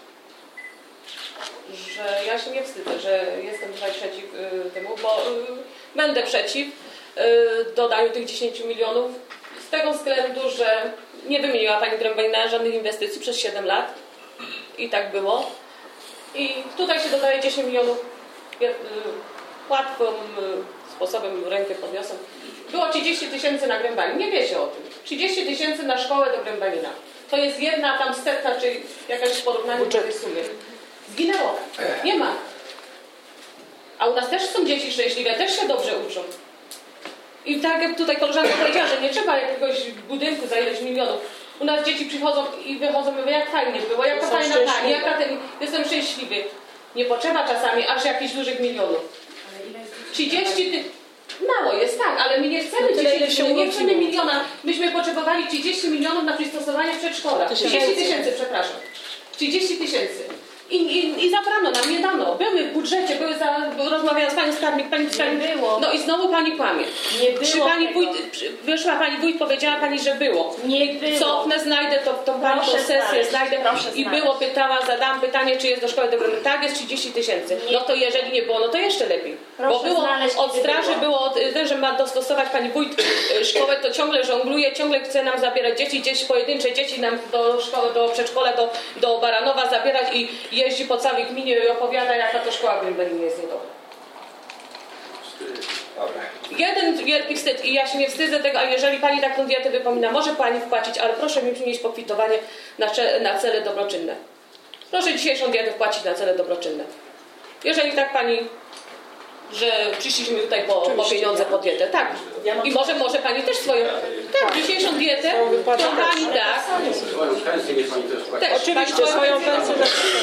Że ja się nie wstydzę, że jestem tutaj przeciw temu, bo będę przeciw dodaniu tych 10 milionów z tego względu, że nie wymieniła pani Grębejna żadnych inwestycji przez 7 lat i tak było. I tutaj się dodaje 10 milionów łatwym sposobem, rękę podniosę. Było 30 tysięcy na Grębanin. Nie wiecie o tym. 30 tysięcy na szkołę do Grębanina. To jest jedna tam setka, czy jakaś porównanie do tej sumy. Zginęło. Nie ma. A u nas też są dzieci szczęśliwe, też się dobrze uczą. I tak jak tutaj koleżanka powiedziała, że nie trzeba jakiegoś budynku za ileś milionów. U nas dzieci przychodzą i wychodzą i mówią, jak fajnie było, jaka fajna pani, jestem szczęśliwy. Nie potrzeba czasami aż jakichś dużych milionów. 30 mało jest, tak, ale my nie chcemy 10 miliona. Myśmy potrzebowali 30 milionów na przystosowanie przedszkola. 30 tysięcy, przepraszam. 30 tysięcy. I zabrano nam, nie dano. Były w budżecie, rozmawiałam z panią skarbnik, pani było. no i znowu pani kłamie. Nie było Przy pani tego. wójt, wyszła pani wójt, powiedziała pani, że było. Nie było. Cofnę, znajdę tą panią Proszę sesję, znaleźć, znajdę. proszę I znaleźć. było, zadałam pytanie, czy jest do szkoły dobrowolnej. Tak, jest 30 000. Nie. No to jeżeli nie było, no to jeszcze lepiej. Proszę Bo było znaleźć, od kiedy straży, było. że ma dostosować pani wójt szkołę, to ciągle żongluje, ciągle chce nam zabierać dzieci, pojedyncze dzieci nam do szkoły, do przedszkola, do Baranowa zabierać i jeździ po całej gminie i opowiada, jaka to szkoła w Grębelinie jest niedobra. Dobra. Jeden wielki wstyd i ja się nie wstydzę tego, a jeżeli pani taką dietę wypomina, może pani wpłacić, ale proszę mi przynieść pokwitowanie na cele dobroczynne. Proszę dzisiejszą dietę wpłacić na cele dobroczynne. Jeżeli tak pani, że przyszliśmy tutaj po pieniądze, po dietę, tak. I może pani też swoją, tak, dzisiejszą dietę, to pani tak. Swoją pensję niech pani też płaci. Też, Oczywiście swoją pensję.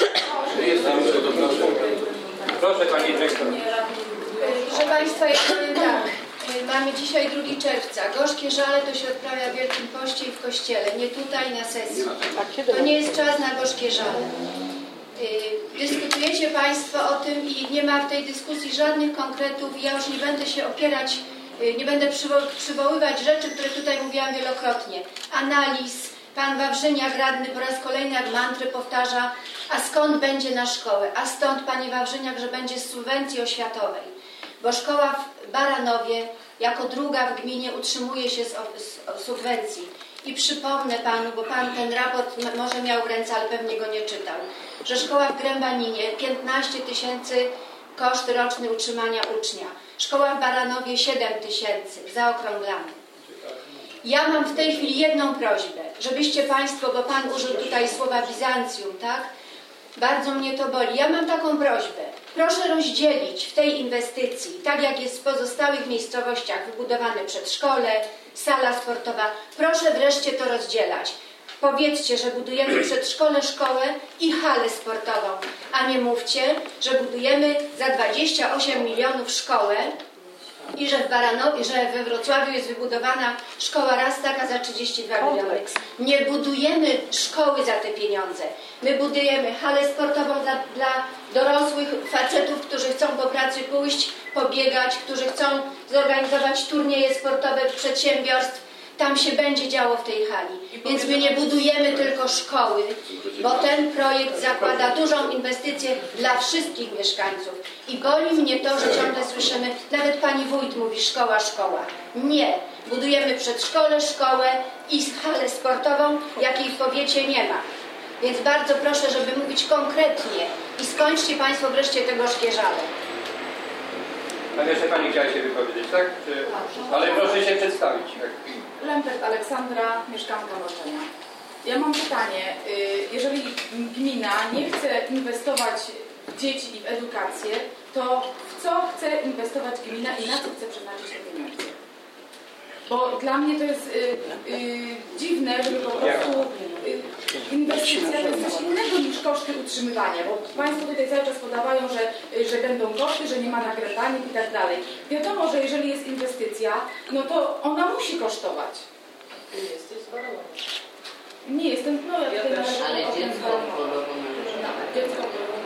Proszę pani dyrektor. Proszę Państwa, ja powiem tak. Mamy dzisiaj 2 czerwca. Gorzkie żale to się odprawia w Wielkim Poście i w Kościele, nie tutaj na sesji. To nie jest czas na gorzkie żale. Dyskutujecie Państwo o tym i nie ma w tej dyskusji żadnych konkretów. Ja już nie będę się opierać, nie będę przywoływać rzeczy, które tutaj mówiłam wielokrotnie. Analiz. Pan Wawrzyniak, radny, po raz kolejny jak mantrę powtarza, a skąd będzie na szkołę? A stąd, Panie Wawrzyniak, że będzie z subwencji oświatowej. Bo szkoła w Baranowie, jako druga w gminie, utrzymuje się z subwencji. I przypomnę Panu, bo Pan ten raport może miał w ręce, ale pewnie go nie czytał, że szkoła w Grębaninie 15 000 koszt roczny utrzymania ucznia. Szkoła w Baranowie 7 000, zaokrąglamy. Ja mam w tej chwili jedną prośbę, żebyście Państwo, bo Pan użył tutaj słowa Bizancjum, tak? Bardzo mnie to boli. Ja mam taką prośbę. Proszę rozdzielić w tej inwestycji, tak jak jest w pozostałych miejscowościach, wybudowane przedszkole, sala sportowa. Proszę wreszcie to rozdzielać. Powiedzcie, że budujemy przedszkole, szkołę i halę sportową, a nie mówcie, że budujemy za 28 milionów szkołę i że w Baranowie, że we Wrocławiu jest wybudowana szkoła raz taka za 32 miliony. Nie budujemy szkoły za te pieniądze. My budujemy halę sportową dla dorosłych facetów, którzy chcą po pracy pójść, pobiegać, którzy chcą zorganizować turnieje sportowe przedsiębiorstw. Tam się będzie działo w tej hali. Więc my nie budujemy tylko szkoły, bo ten projekt zakłada dużą inwestycję dla wszystkich mieszkańców. I boli mnie to, że ciągle słyszymy, nawet pani wójt mówi szkoła, szkoła. Nie. Budujemy przedszkole, szkołę i halę sportową, jakiej w powiecie nie ma. Więc bardzo proszę, żeby mówić konkretnie i skończcie Państwo wreszcie te gorzkie żale. Tam jeszcze pani chciała się wypowiedzieć, tak? Ale proszę się przedstawić. Lempert Aleksandra, mieszkanka Roczenia. Ja mam pytanie, jeżeli gmina nie chce inwestować w dzieci i w edukację, to w co chce inwestować gmina i na co chce przeznaczyć te pieniądze? Bo dla mnie to jest dziwne, żeby po prostu inwestycja to jest coś innego niż koszty utrzymywania, bo Państwo tutaj cały czas podawają, że będą koszty, że nie ma nagrębanek i tak dalej. Wiadomo, że jeżeli jest inwestycja, no to ona musi kosztować. Nie jestem, no ja tutaj należę Ale do dziecko dziecko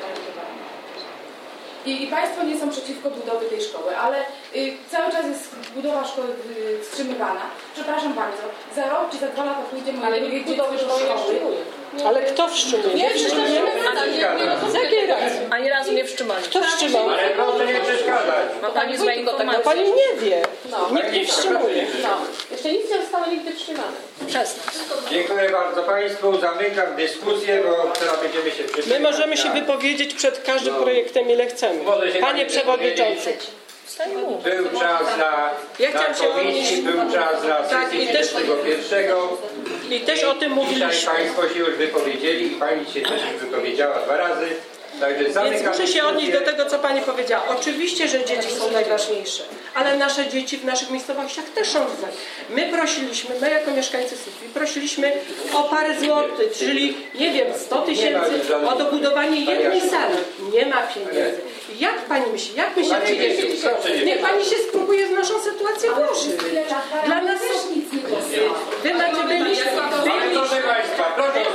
I Państwo nie są przeciwko budowie tej szkoły, ale cały czas jest budowa szkoły wstrzymywana. Przepraszam bardzo, za rok czy za 2 lata pójdzie moje drugie dziecko do szkoły. Ale kto wstrzymuje? Nie wstrzymali. Z jakiej racji? Ani razu nie wstrzymali. Kto wstrzymał? Ale proszę nie przeszkadzać. Ma pani swojego tego. Pani nie wie. Nikt nie wstrzymuje. No. Jeszcze nic nie zostało nigdy wstrzymane. Dziękuję bardzo Państwu. Zamykam dyskusję, bo teraz będziemy się przyczyniać. My możemy się wypowiedzieć przed każdym projektem, ile chcemy. Może się Panie pani Przewodniczący. Był czas na komisji, był czas na Tak, sesję i też- 21. I też o tym Dzisiaj mówiliśmy. Państwo się już wypowiedzieli i Pani się też już wypowiedziała 2 razy. Także Więc zamykam muszę się odnieść do dyskusję. tego, co Pani powiedziała. Oczywiście, że dzieci są najważniejsze, ale nasze dzieci w naszych miejscowościach też są ważne. My prosiliśmy, my jako mieszkańcy Sutwi, prosiliśmy o parę złotych, czyli nie wiem, 100 000 o dobudowanie jednej sali. Nie ma pieniędzy. Jak Pani myśli? Jak my się Pani czujemy? Krysiu, proszę nie Niech Pani się spróbuje w naszą sytuację włożyć. Dla nas też nic nie było. Wy macie, Ale proszę Państwa, proszę o spokój.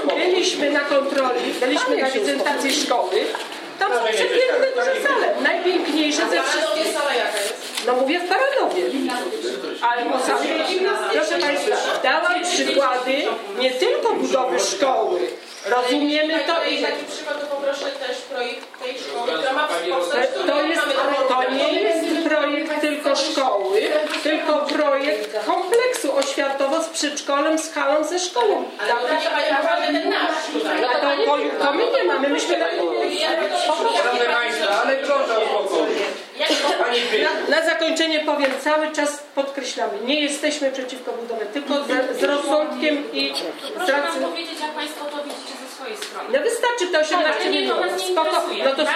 byliśmy na kontroli, byliśmy na wizytacji szkoły. Tam są przepiękne duże sale, najpiękniejsze ze wszystkich. Sala jaka jest? No mówię w Baranowie. Ale proszę Państwa, dałam przykłady nie tylko budowy szkoły. Rozumiemy to i taki przykład, to poproszę też projekt tej szkoły, która ma powstać. to nie jest projekt tylko szkoły, tylko projekt kompleksu oświatowo z przedszkolem, z halą, ze szkołą. Ale proszę Pani, naprawdę ten nasz tutaj. To my nie mamy, myśmy Proszę Państwa, ale proszę o spokój. Na zakończenie powiem, cały czas podkreślamy, nie jesteśmy przeciwko budowie, tylko z rozsądkiem i z racji... Proszę powiedzieć, jak Państwo to widzicie ze swojej strony. No wystarczy te 18 milionów. No to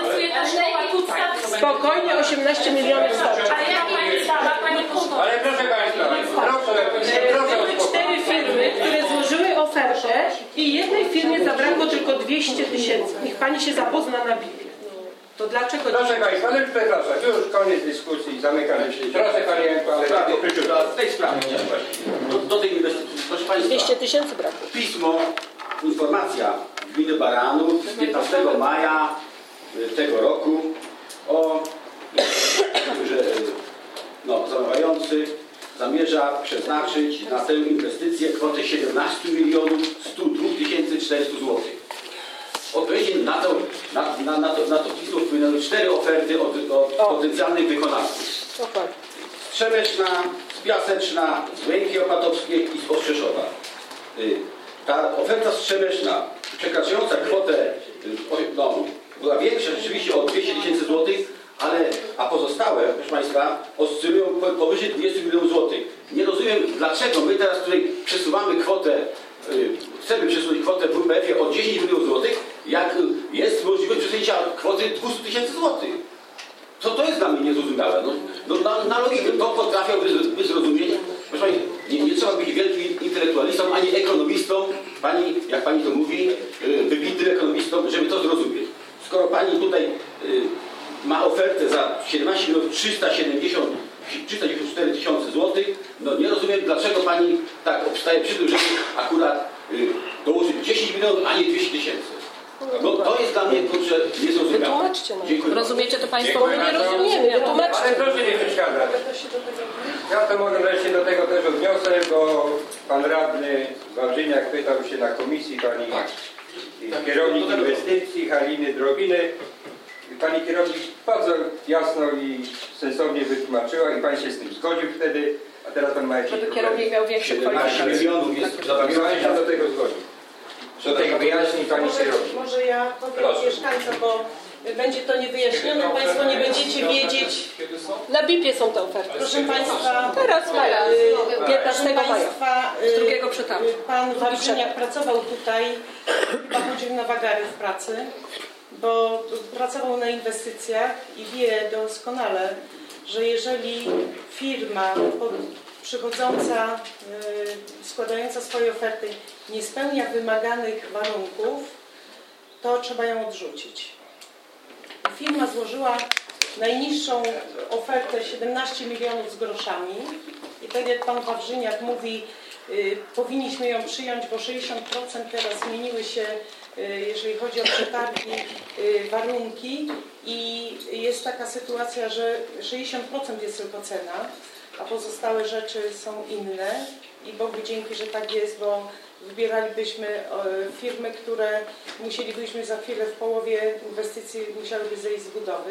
spokojnie 18 milionów starczy. Ale jak Pani zdała, Pani kosztuje? Ale proszę Państwa, proszę o Były spokój. 4 firmy, które złożyły ofertę i jednej firmie zabrakło tylko 200 000. Niech Pani się zapozna na BIP-ie. To dlaczego... Proszę Państwa, ale przepraszam, już koniec dyskusji, zamykam. Proszę Panie Janku, ale tylko króciutko. W tej sprawie chciałem właśnie. Do tej inwestycji. Proszę Państwa, 200 000 brakło. pismo, informacja gminy Baranów z 15 maja tego roku o że zamawiający zamierza przeznaczyć na tę inwestycję kwotę 17 102 400 zł. Odpowiedzi na to pismo wpłynęły 4 oferty od potencjalnych wykonawców. Strzemeszna, z Piaseczna, z Łęki Opatowskiej i z Ostrzeszowa. Ta oferta Strzemeszna, przekraczająca kwotę, była większa rzeczywiście o 200 000 złotych, a pozostałe, proszę Państwa, oscylują powyżej 20 milionów złotych. Nie rozumiem, dlaczego my teraz tutaj przesuwamy kwotę, chcemy przesunąć kwotę w WPF-ie o 10 milionów złotych, jak jest możliwość przesunięcia kwoty 200 000 złotych. To jest dla mnie niezrozumiałe. Na logikę to potrafiałby zrozumieć. Proszę Pani, nie trzeba być wielkim intelektualistą, ani ekonomistą, jak Pani to mówi, wybitnym ekonomistą, żeby to zrozumieć. Skoro Pani tutaj ma ofertę za 17 394 000 złotych, nie rozumiem, dlaczego Pani tak obstaje przy tym, żeby akurat dołożyć 10 milionów, a nie 200 000. To jest dla mnie kurczę niezrozumiałe. Wytłumaczcie nam. Dziękuję. Rozumiecie to Państwo? Dziękuję Nie bardzo. rozumiemy, wytłumaczcie. Ale proszę nie przeszkadzać. Ja to może wreszcie do tego też odniosę, bo pan radny Wawrzyniak pytał się na komisji pani kierownik inwestycji Haliny Drobiny. Pani kierownik bardzo jasno i sensownie wytłumaczyła i pan się z tym zgodził wtedy, a teraz pan ma jakieś Żeby problemy. kierownik miał większe 17 milionów jest Pan się do tego zgodził. Do tego wyjaśnień pani kierownik. Może ja powiem mieszkańcom, bo będzie to niewyjaśnione, Państwo nie będziecie wiedzieć. Na BIP-ie są te oferty. Proszę Państwa, Teraz maja, 15 proszę maja. Państwa, Z drugiego przetargu. Pan Wawrzyniak pracował tutaj, chyba chodził na wagary w pracy, bo pracował na inwestycjach i wie doskonale, że jeżeli firma przychodząca, składająca swoje oferty nie spełnia wymaganych warunków, to trzeba ją odrzucić. Firma złożyła najniższą ofertę 17 milionów z groszami i tak jak pan Wawrzyniak mówi, powinniśmy ją przyjąć, bo 60% teraz zmieniły się, jeżeli chodzi o przetargi, warunki i jest taka sytuacja, że 60% jest tylko cena, a pozostałe rzeczy są inne i Bogu dzięki, że tak jest, bo wybieralibyśmy firmy, które musielibyśmy za chwilę w połowie inwestycji musiałyby zejść z budowy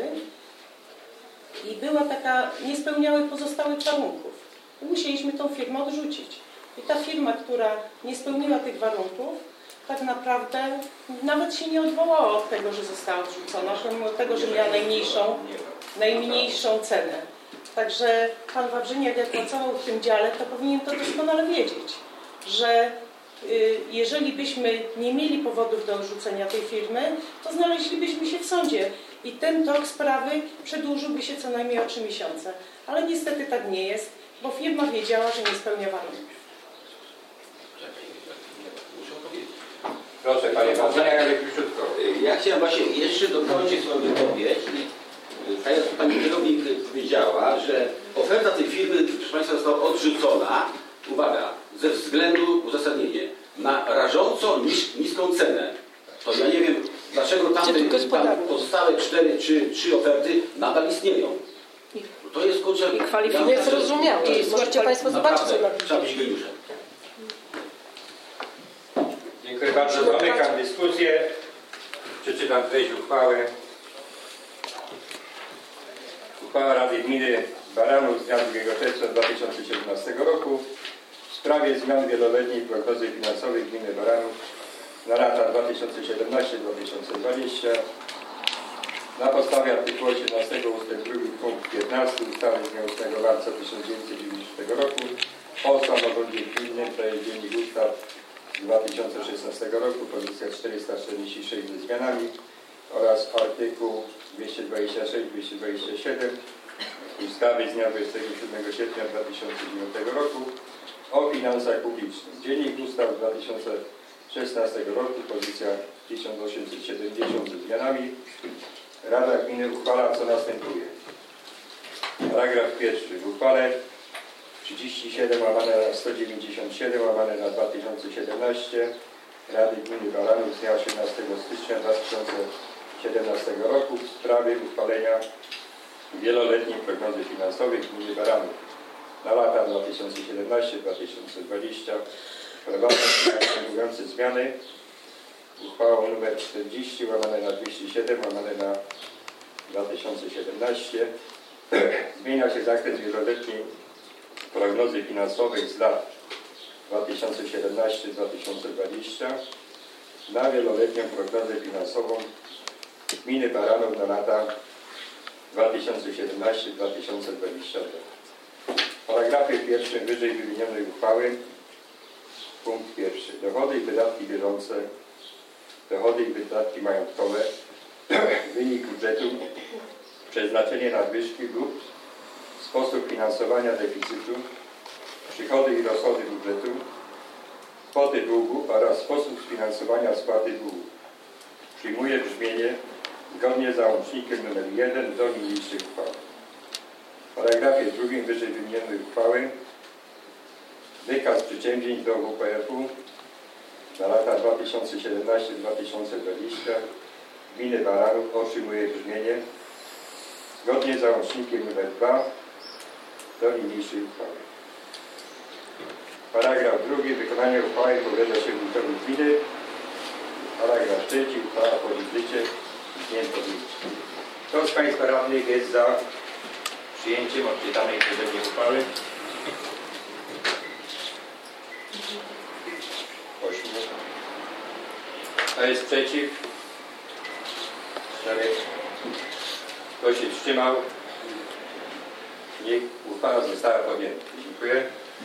i była taka, nie spełniały pozostałych warunków. I musieliśmy tą firmę odrzucić. I ta firma, która nie spełniła tych warunków, tak naprawdę nawet się nie odwołała od tego, że została odrzucona, pomimo tego, że miała najmniejszą cenę. Także pan Wawrzyniak, jak pracował w tym dziale, to powinien to doskonale wiedzieć, że jeżeli byśmy nie mieli powodów do odrzucenia tej firmy, to znaleźlibyśmy się w sądzie i ten tok sprawy przedłużyłby się co najmniej o 3 miesiące. Ale niestety tak nie jest, bo firma wiedziała, że nie spełnia warunków. Proszę Panie Wawrzyniak, ale króciutko. Ja chciałem właśnie jeszcze dokończyć swoją wypowiedź. Tak jak pani kierownik powiedziała, że oferta tej firmy, proszę Państwa, została odrzucona, uwaga, ze względu uzasadnienie, na rażąco niską cenę. To ja nie wiem, dlaczego tam pozostałe 4 czy 3 oferty nadal istnieją. To jest kurczę... Nie zrozumiałe. Możecie Państwo zobaczyć, co napisane. Trzeba być geniuszem. Dziękuję bardzo. Zamykam dyskusję. Przeczytam treść uchwały. Uchwała Rady Gminy Baranów z dnia 2 czerwca 2017 roku w sprawie zmian wieloletniej prognozy finansowej Gminy Baranów na lata 2017-2020 na podstawie artykułu 18 ust. 2 punkt 15 ustawy z dnia 8 marca 1990 roku o samorządzie gminnym, to jest Dziennik Ustaw 2016 roku, pozycja 446 ze zmianami oraz artykuł 226-227 ustawy z dnia 27 sierpnia 2009 roku o finansach publicznych. Dziennik Ustaw 2016 roku, pozycja 1870 ze zmianami. Rada Gminy uchwala, co następuje. Paragraf pierwszy. W uchwale 37/197/2017 Rady Gminy Baranów z dnia 18 stycznia 2017 roku w sprawie uchwalenia wieloletniej prognozy finansowej Gminy Baranów na lata 2017-2020 wprowadzając następujące zmiany uchwałą nr 40/207/2017 zmienia się zakres wieloletniej prognozy finansowej z lat 2017-2020 na wieloletnią prognozę finansową Gminy Baranów na lata 2017-2022. W paragrafie pierwszym wyżej wymienionej uchwały punkt pierwszy. Dochody i wydatki bieżące, dochody i wydatki majątkowe, wynik budżetu, przeznaczenie nadwyżki lub sposób finansowania deficytu, przychody i rozchody budżetu, kwoty długu oraz sposób sfinansowania spłaty długu. Przyjmuje brzmienie zgodnie z załącznikiem nr 1 do niniejszej uchwały. W paragrafie drugim wyżej wymienionej uchwały wykaz przedsięwzięć do WPF-u na lata 2017-2020 Gminy Baranów otrzymuje brzmienie zgodnie z załącznikiem nr 2 do niniejszej uchwały. Paragraf drugi. Wykonanie uchwały powierza się wójtowi gminy. Paragraf trzeci. Uchwała wchodzi w życie z dniem podjęcia. Kto z Państwa radnych jest za przyjęciem odczytanej przeze mnie uchwały? 8. Kto jest przeciw? 4. Kto się wstrzymał? Niech uchwała została podjęta. Dziękuję.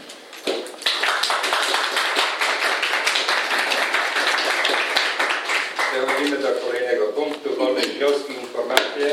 Przechodzimy do kolejnego punktu. Wolne wnioski, informacje.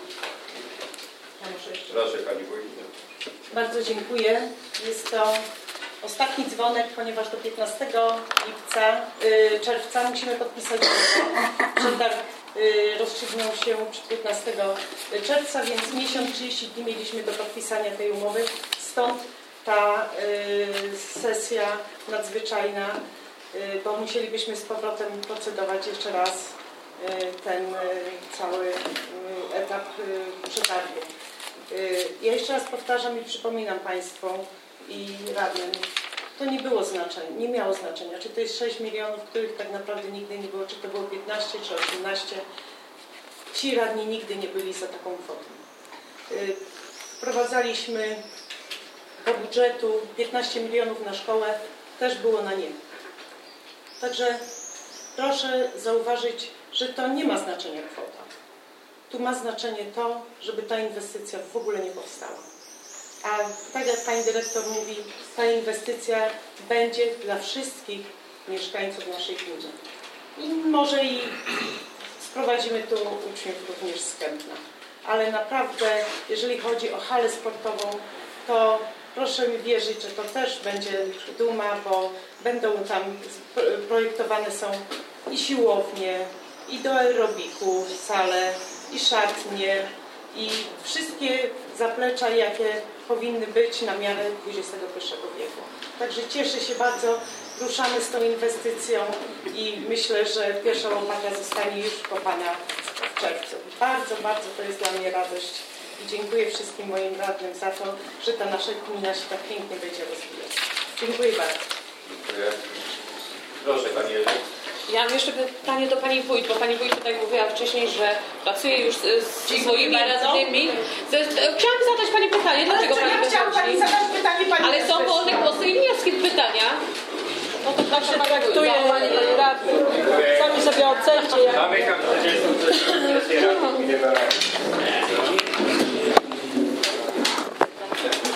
Proszę Pani Wójt. Bardzo dziękuję. Jest to ostatni dzwonek, ponieważ do 15 czerwca musimy podpisać przetarg. Rozstrzygnął się 15 czerwca, więc miesiąc, 30 dni mieliśmy do podpisania tej umowy. Stąd ta sesja nadzwyczajna, bo musielibyśmy z powrotem procedować jeszcze raz ten cały etap przetargu. Ja jeszcze raz powtarzam i przypominam Państwu i radnym, to nie było znaczenia, nie miało znaczenia, czy to jest 6 milionów, których tak naprawdę nigdy nie było, czy to było 15, czy 18. Ci radni nigdy nie byli za taką kwotą. Wprowadzaliśmy do budżetu 15 milionów na szkołę, też było na nie. Także proszę zauważyć, że to nie ma znaczenia kwota. Tu ma znaczenie to, żeby ta inwestycja w ogóle nie powstała. A tak jak Pani Dyrektor mówi, ta inwestycja będzie dla wszystkich mieszkańców naszej gminy. I może i sprowadzimy tu uczniów również z Kępna. Ale naprawdę, jeżeli chodzi o halę sportową, to proszę mi wierzyć, że to też będzie duma, bo będą tam projektowane są i siłownie, i do aerobiku sale, i szatnie, i wszystkie zaplecza, jakie powinny być na miarę XXI wieku. Także cieszę się bardzo, ruszamy z tą inwestycją i myślę, że pierwsza łopata zostanie już kopana w czerwcu. Bardzo, bardzo to jest dla mnie radość i dziękuję wszystkim moim radnym za to, że ta nasza gmina się tak pięknie będzie rozwijać. Dziękuję bardzo. Dziękuję. Proszę Pani Jerzy. Ja mam jeszcze pytanie do Pani Wójt, bo Pani Wójt tutaj mówiła wcześniej, że pracuje już z swoimi radnymi. Chciałam zadać Pani pytanie, dlaczego Pani wychodzi? Ale są wolne głosy i wnioski, pytania. No to tak się Traktuje Pani radny. Sami sobie ocencie. Zamykam 30. sesję Rady Gminy Baranek.